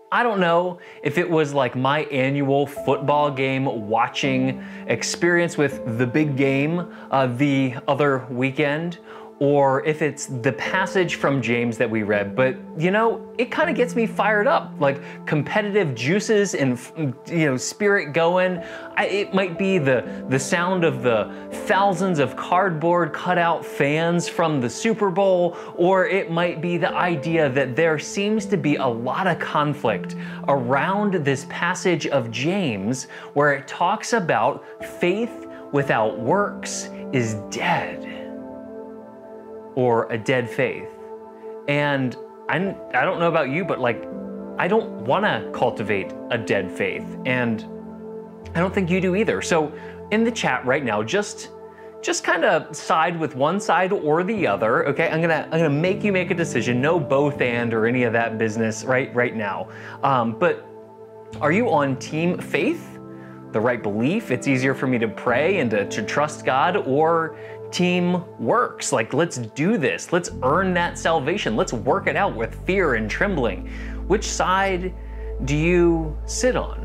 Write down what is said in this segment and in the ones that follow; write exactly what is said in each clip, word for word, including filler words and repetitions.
I don't know if it was like my annual football game watching experience with the big game uh, the other weekend, or if it's the passage from James that we read, but you know, it kind of gets me fired up, like competitive juices and you know, spirit going. I, it might be the, the sound of the thousands of cardboard cutout fans from the Super Bowl, or it might be the idea that there seems to be a lot of conflict around this passage of James where it talks about faith without works is dead, or a dead faith. And I, I don't know about you, but like, I don't wanna cultivate a dead faith, and I don't think you do either. So in the chat right now, just just kind of side with one side or the other, okay? I'm gonna I'm gonna make you make a decision, no both and or any of that business right, right now. Um, but are you on team faith, the right belief? It's easier for me to pray and to, to trust God, or team works, like let's do this, let's earn that salvation, let's work it out with fear and trembling? Which side do you sit on?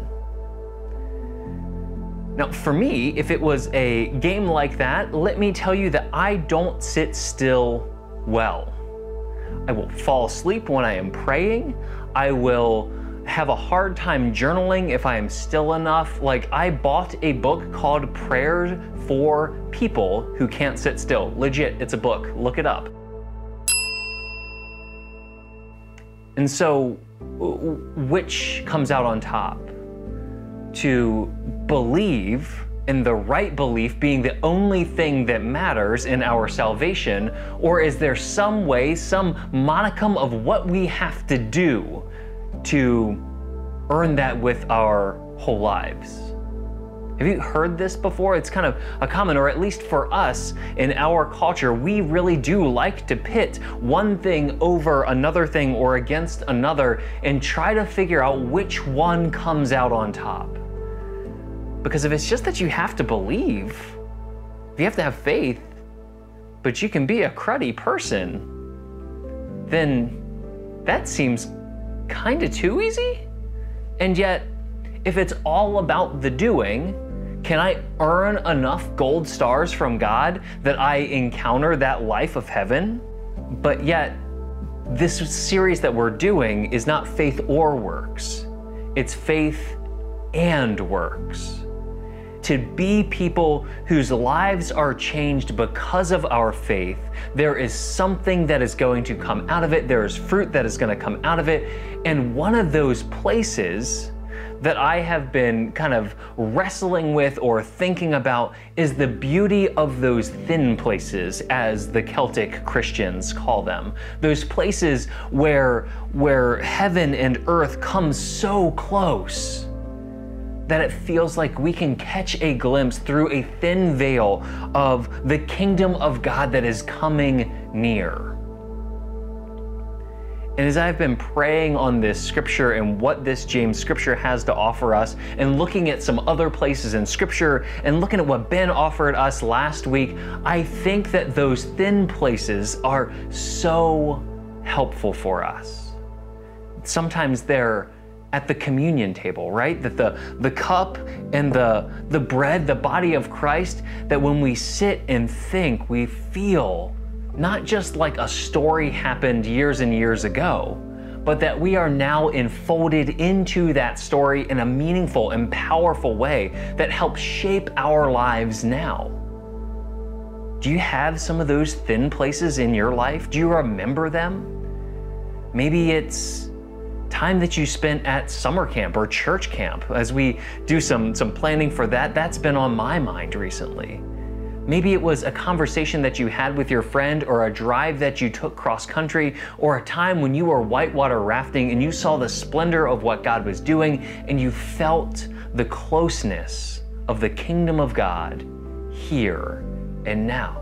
Now for me, if it was a game like that, let me tell you that I don't sit still well. I will fall asleep when I am praying. I will have a hard time journaling if I am still enough. Like, I bought a book called Prayers for People Who Can't Sit Still. Legit, it's a book, look it up. And so, which comes out on top? To believe in the right belief being the only thing that matters in our salvation, or is there some way, some modicum of what we have to do to earn that with our whole lives? Have you heard this before? It's kind of a common, or at least for us in our culture, we really do like to pit one thing over another thing or against another and try to figure out which one comes out on top. Because if it's just that you have to believe, if you have to have faith, but you can be a cruddy person, then that seems kind of too easy. And yet, if it's all about the doing, can I earn enough gold stars from God that I encounter that life of heaven? But yet, this series that we're doing is not faith or works. It's faith and works. To be people whose lives are changed because of our faith, there is something that is going to come out of it. There is fruit that is going to come out of it. And one of those places that I have been kind of wrestling with or thinking about is the beauty of those thin places, as the Celtic Christians call them. Those places where, where heaven and earth come so close that it feels like we can catch a glimpse through a thin veil of the kingdom of God that is coming near. And as I've been praying on this scripture and what this James scripture has to offer us, and looking at some other places in scripture and looking at what Ben offered us last week, I think that those thin places are so helpful for us. Sometimes they're at the communion table, right? That the, the cup and the, the bread, the body of Christ, that when we sit and think, we feel not just like a story happened years and years ago, but that we are now enfolded into that story in a meaningful and powerful way that helps shape our lives now. Do you have some of those thin places in your life? Do you remember them? Maybe it's time that you spent at summer camp or church camp. As we do some, some planning for that, that's been on my mind recently. Maybe it was a conversation that you had with your friend, or a drive that you took cross country, or a time when you were whitewater rafting and you saw the splendor of what God was doing and you felt the closeness of the kingdom of God here and now.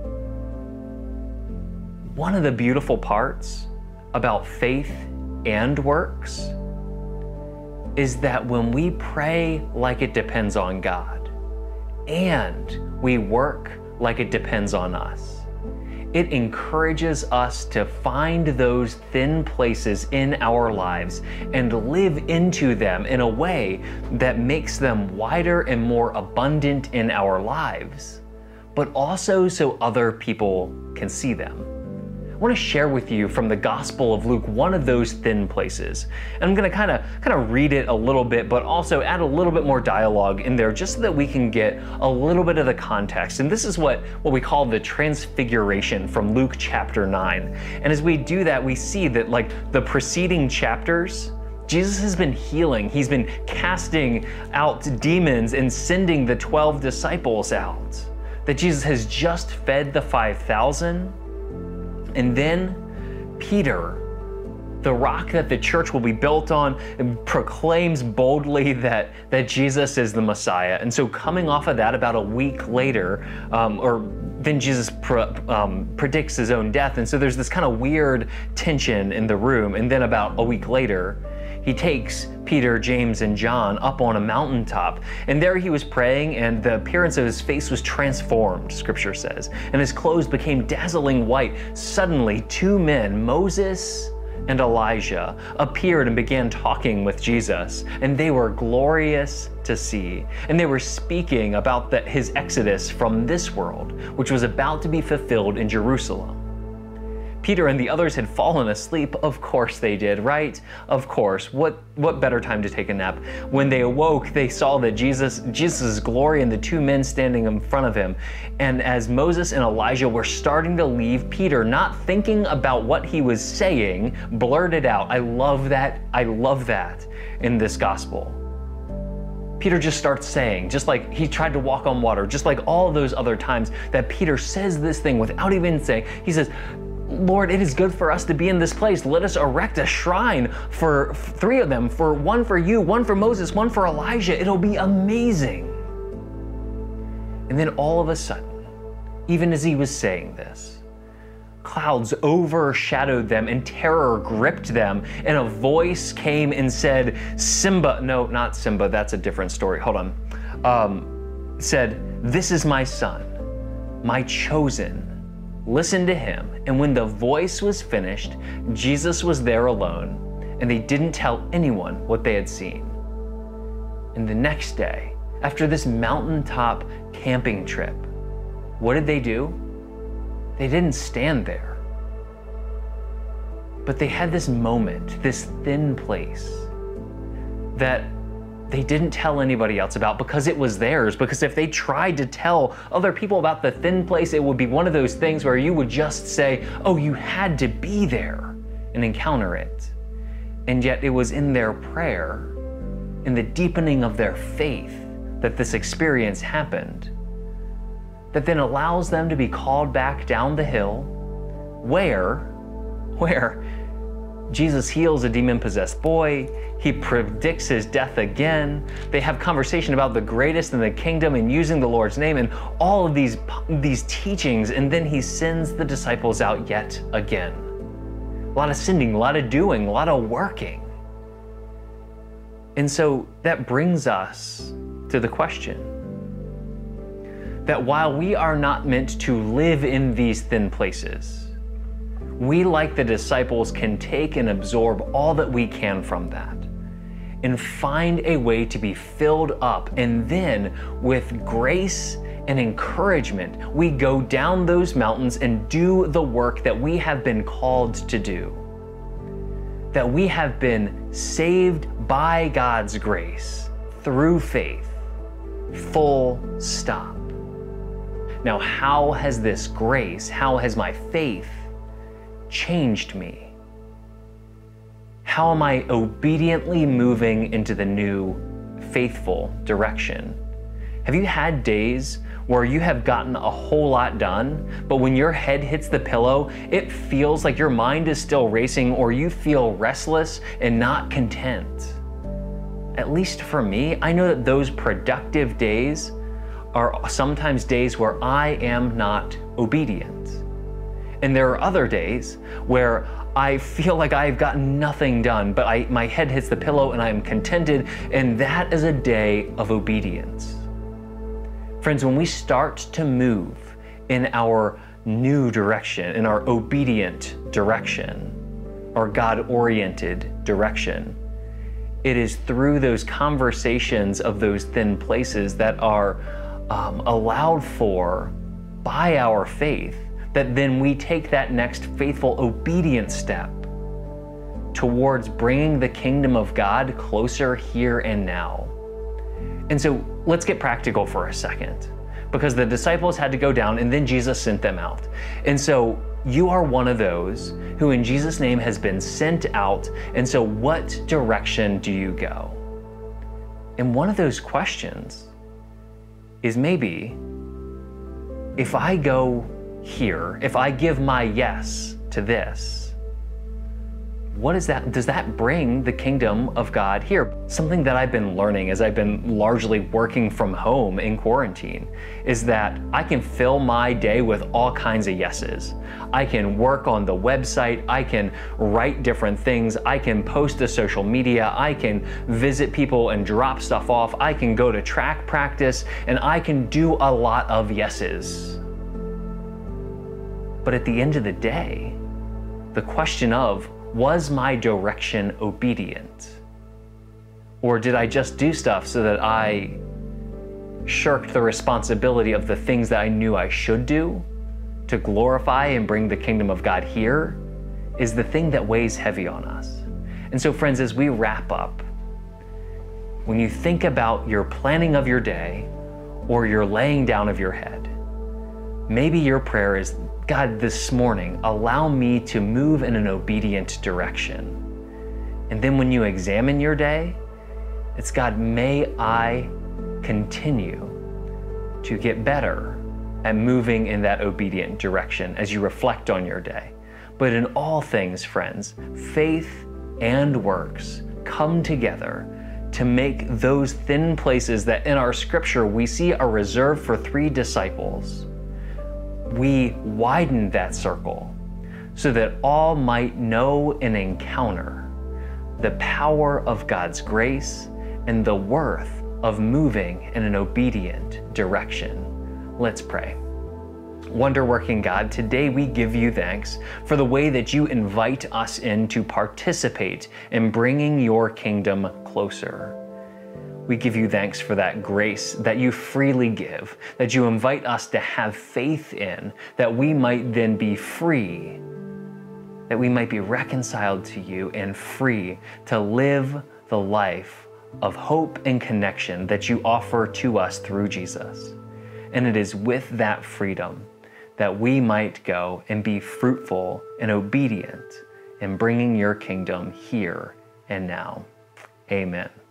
One of the beautiful parts about faith and works is that when we pray like it depends on God, and we work like it depends on us, it encourages us to find those thin places in our lives and live into them in a way that makes them wider and more abundant in our lives, but also so other people can see them. I want to share with you from the Gospel of Luke one of those thin places. And I'm going to kind of kind of read it a little bit, but also add a little bit more dialogue in there just so that we can get a little bit of the context. And this is what, what we call the transfiguration from Luke chapter nine. And as we do that, we see that like the preceding chapters, Jesus has been healing. He's been casting out demons and sending the twelve disciples out. That Jesus has just fed the five thousand. And then Peter, the rock that the church will be built on, proclaims boldly that, that Jesus is the Messiah. And so coming off of that, about a week later, um, or then Jesus pre um, predicts his own death. And so there's this kind of weird tension in the room. And then about a week later, he takes Peter, James, and John up on a mountaintop. And there he was praying, and the appearance of his face was transformed, scripture says. And his clothes became dazzling white. Suddenly, two men, Moses and Elijah, appeared and began talking with Jesus. And they were glorious to see. And they were speaking about the, his exodus from this world, which was about to be fulfilled in Jerusalem. Peter and the others had fallen asleep. Of course they did, right? Of course. What what better time to take a nap? When they awoke, they saw that Jesus, Jesus' glory and the two men standing in front of him. And as Moses and Elijah were starting to leave, Peter, not thinking about what he was saying, blurted out. I love that. I love that in this gospel. Peter just starts saying, just like he tried to walk on water, just like all those other times that Peter says this thing without even saying, he says, Lord, it is good for us to be in this place. Let us erect a shrine for three of them, for one for you, one for Moses, one for Elijah. It'll be amazing. And then all of a sudden, even as he was saying this, clouds overshadowed them and terror gripped them, and a voice came and said, Simba, no, not Simba, that's a different story. Hold on. Um, said, this is my son, my chosen. Listen to him. And when the voice was finished, Jesus was there alone, and they didn't tell anyone what they had seen. And the next day, after this mountaintop camping trip, what did they do? They didn't stand there, but they had this moment, this thin place that they didn't tell anybody else about because it was theirs. Because if they tried to tell other people about the thin place, it would be one of those things where you would just say, oh, you had to be there and encounter it. And yet it was in their prayer, in the deepening of their faith, that this experience happened, that then allows them to be called back down the hill where, where Jesus heals a demon-possessed boy. He predicts his death again. They have conversation about the greatest in the kingdom and using the Lord's name and all of these, these teachings. And then he sends the disciples out yet again. A lot of sending, a lot of doing, a lot of working. And so that brings us to the question that while we are not meant to live in these thin places, we, like the disciples, can take and absorb all that we can from that and find a way to be filled up. And then with grace and encouragement, we go down those mountains and do the work that we have been called to do. That we have been saved by God's grace through faith. Full stop. Now, how has this grace, how has my faith changed me? How am I obediently moving into the new faithful direction? Have you had days where you have gotten a whole lot done, but when your head hits the pillow, it feels like your mind is still racing, or you feel restless and not content? At least for me, I know that those productive days are sometimes days where I am not obedient. And there are other days where I feel like I've gotten nothing done, but I, my head hits the pillow and I am contented, and that is a day of obedience. Friends, when we start to move in our new direction, in our obedient direction, our God-oriented direction. It is through those conversations of those thin places that are um, allowed for by our faith that then we take that next faithful, obedient step towards bringing the kingdom of God closer here and now. And so let's get practical for a second, because the disciples had to go down and then Jesus sent them out. And so you are one of those who in Jesus' name has been sent out. And so what direction do you go? And one of those questions is maybe, if I go here, if I give my yes to this, what is that? Does that bring the kingdom of God here? Something that I've been learning as I've been largely working from home in quarantine is that I can fill my day with all kinds of yeses. I can work on the website, I can write different things, I can post to social media, I can visit people and drop stuff off, I can go to track practice, and I can do a lot of yeses. But at the end of the day, the question of, was my direction obedient? Or did I just do stuff so that I shirked the responsibility of the things that I knew I should do to glorify and bring the kingdom of God here? Is the thing that weighs heavy on us. And so friends, as we wrap up, when you think about your planning of your day or your laying down of your head, maybe your prayer is, God, this morning, allow me to move in an obedient direction. And then when you examine your day, it's, God, may I continue to get better at moving in that obedient direction as you reflect on your day. But in all things, friends, faith and works come together to make those thin places that in our scripture we see are reserved for three disciples. We widen that circle so that all might know and encounter the power of God's grace and the worth of moving in an obedient direction. Let's pray. Wonder-working God, today we give you thanks for the way that you invite us in to participate in bringing your kingdom closer. We give you thanks for that grace that you freely give, that you invite us to have faith in, that we might then be free, that we might be reconciled to you and free to live the life of hope and connection that you offer to us through Jesus. And it is with that freedom that we might go and be fruitful and obedient in bringing your kingdom here and now. Amen.